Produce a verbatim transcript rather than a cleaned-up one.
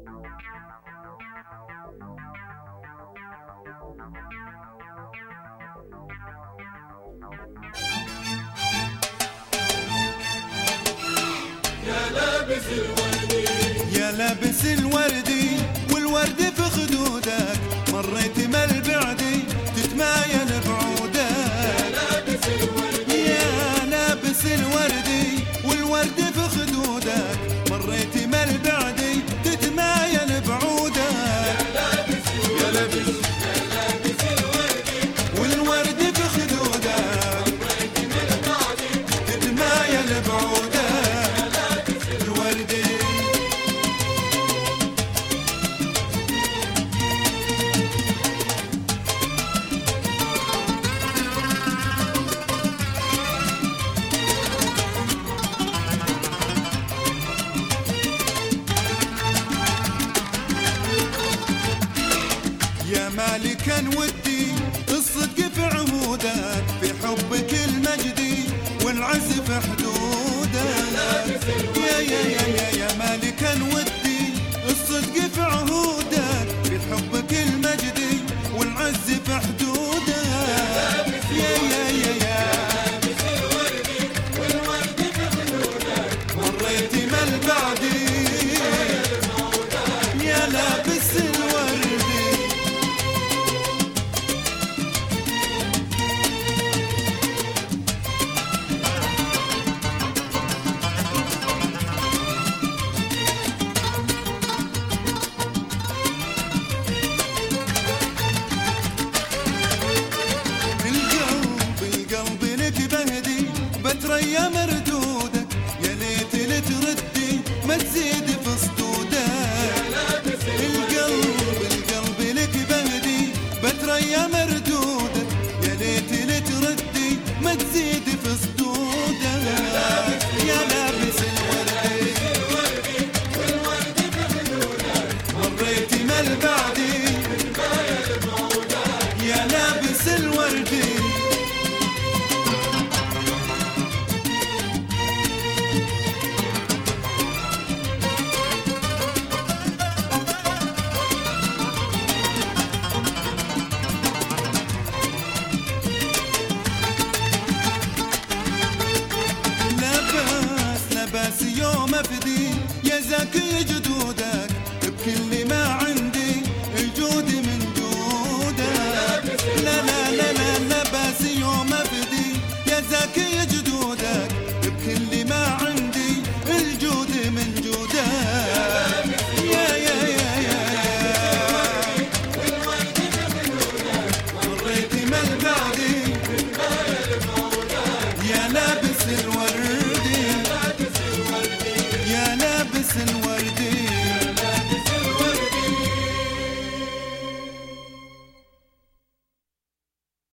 لابس الوردي يا لابس الوردي والورد في خدودك، مريت مل بعدي تتمايل بعودك. يا لابس الوردي يا لابس الوردي والورد في خدودك، مريت مل بعدي تتمايل بعودك. يا لابس يا لابس الوردي والورد في خدودك، مريت مل بعدي تتمايل بعودك. الوردي يا مالكا ودي الصدق في عهودك، في حبك المجدي والعز في حدودك. يا يا يا يا, يا مالكا